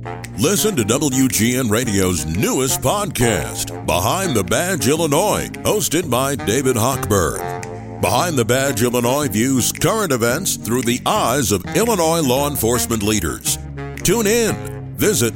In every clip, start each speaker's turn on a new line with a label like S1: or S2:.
S1: Listen to WGN Radio's newest podcast, Behind the Badge Illinois, hosted by David Hochberg. Behind the Badge Illinois views current events through the eyes of Illinois law enforcement leaders. Tune in. Visit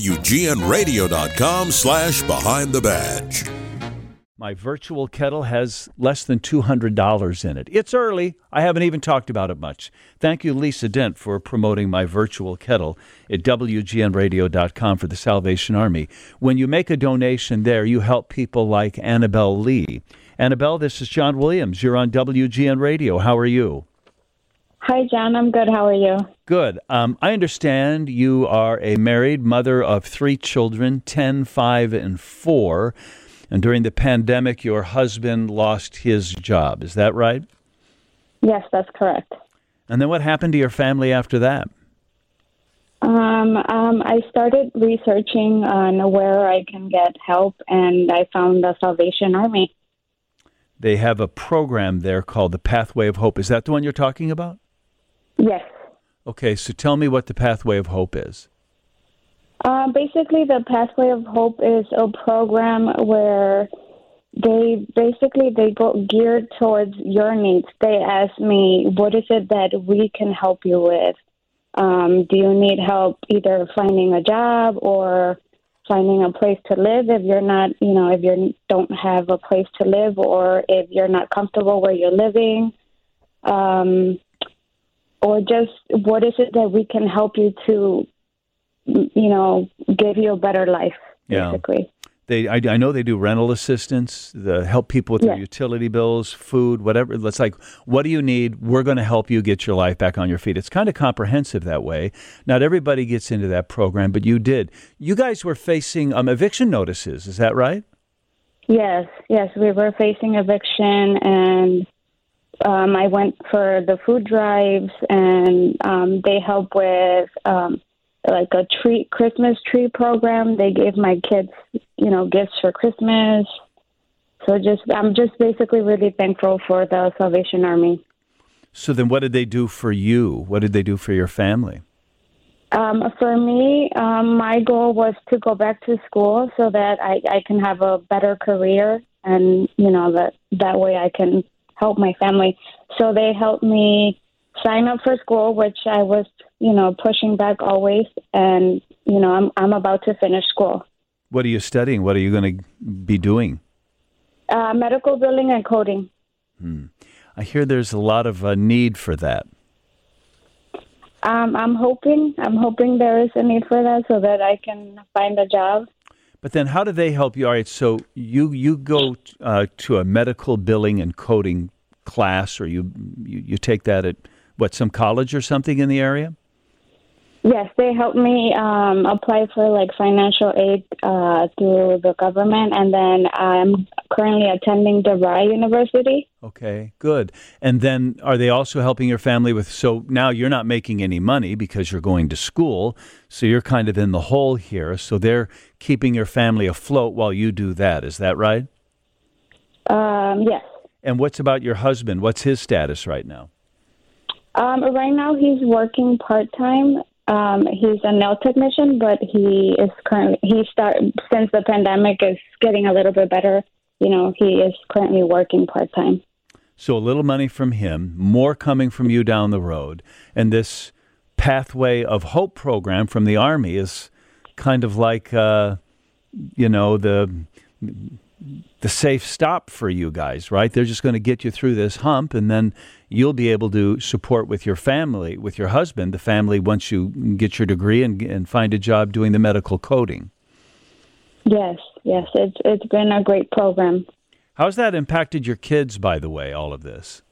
S1: WGNradio.com/Behind the Badge.
S2: My virtual kettle has less than $200 in it. It's early. I haven't even talked about it much. Thank you, Lisa Dent, for promoting my virtual kettle at WGNradio.com for the Salvation Army. When you make a donation there, you help people like Annabelle Lee. Annabelle, this is John Williams. You're on WGN Radio. How are you?
S3: Hi, John. I'm good. How are you?
S2: Good. I understand you are a married mother of 3 children, 10, 5, and 4. And during the pandemic, your husband lost his job. Is that right?
S3: Yes, that's correct.
S2: And then what happened to your family after that?
S3: I started researching on where I can get help, and I found the Salvation Army.
S2: They have a program there called the Pathway of Hope. Is that the one you're talking about?
S3: Yes.
S2: Okay, so tell me what the Pathway of Hope is.
S3: Basically, the Pathway of Hope is a program where they go geared towards your needs. They ask me, what is it that we can help you with? Do you need help either finding a job or finding a place to live if you're not, if you don't have a place to live, or if you're not comfortable where you're living? Or just what is it that we can help you to give you a better life, basically.
S2: Yeah. I know they do rental assistance, help people with their utility bills, food, whatever. It's like, what do you need? We're going to help you get your life back on your feet. It's kind of comprehensive that way. Not everybody gets into that program, but you did. You guys were facing eviction notices. Is that right?
S3: Yes, we were facing eviction, and I went for the food drives, and they help with like a Christmas tree program. They gave my kids, gifts for Christmas. So I'm just basically really thankful for the Salvation Army.
S2: So then what did they do for you? What did they do for your family?
S3: For me, my goal was to go back to school so that I can have a better career, and, that way I can help my family. So they helped me sign up for school, which I was, pushing back always. And, I'm about to finish school.
S2: What are you studying? What are you going to be doing?
S3: Medical billing and coding.
S2: I hear there's a lot of need for that.
S3: I'm hoping there is a need for that so that I can find a job.
S2: But then how do they help you? All right, so you go to a medical billing and coding class, or you take that at, some college or something in the area?
S3: Yes, they helped me apply for financial aid through the government, and then I'm currently attending DeVry University.
S2: Okay, good. And then are they also helping your family with, so now you're not making any money because you're going to school, so you're kind of in the hole here, so they're keeping your family afloat while you do that, is that right?
S3: Yes.
S2: And what's about your husband? What's his status right now?
S3: Right now he's working part-time. He's a nail technician, but since the pandemic is getting a little bit better, he is currently working part-time.
S2: So a little money from him, more coming from you down the road, and this Pathway of Hope program from the Army is kind of like, the safe stop for you guys, right? They're just going to get you through this hump, and then you'll be able to support with your family, with your husband, the family, once you get your degree and find a job doing the medical coding. Yes,
S3: it's been a great program.
S2: How's that impacted your kids, by the way, all of this?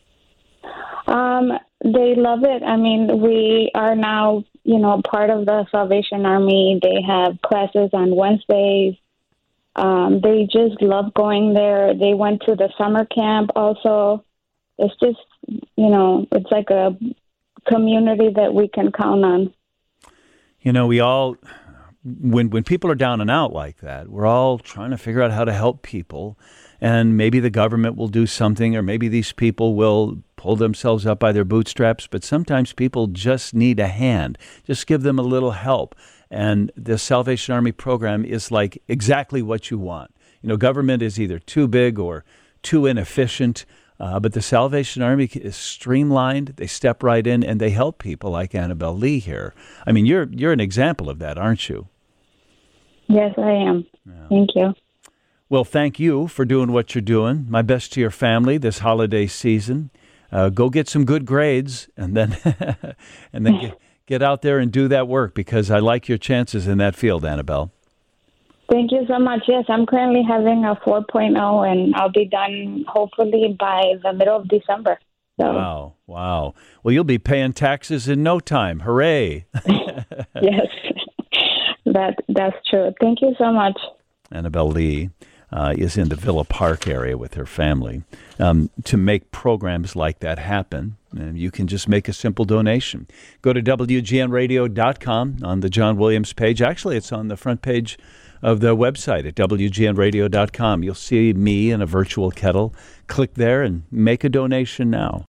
S3: They love it. I mean, we are now, part of the Salvation Army. They have classes on Wednesdays. They just love going there. They went to the summer camp also. It's just, it's like a community that we can count on.
S2: We all, when people are down and out like that, we're all trying to figure out how to help people. And maybe the government will do something, or maybe these people will pull themselves up by their bootstraps. But sometimes people just need a hand. Just give them a little help. And the Salvation Army program is like exactly what you want. Government is either too big or too inefficient, but the Salvation Army is streamlined. They step right in and they help people like Annabelle Lee here. I mean, you're an example of that, aren't you?
S3: Yes, I am. Yeah. Thank you.
S2: Well, thank you for doing what you're doing. My best to your family this holiday season. Go get some good grades and then get out there and do that work, because I like your chances in that field, Annabelle.
S3: Thank you so much. Yes, I'm currently having a 4.0, and I'll be done hopefully by the middle of December. So.
S2: Wow. Well, you'll be paying taxes in no time. Hooray.
S3: Yes, that's true. Thank you so much.
S2: Annabelle Lee is in the Villa Park area with her family. To make programs like that happen, you can just make a simple donation. Go to WGNradio.com on the John Williams page. Actually, it's on the front page of the website at WGNradio.com. You'll see me in a virtual kettle. Click there and make a donation now.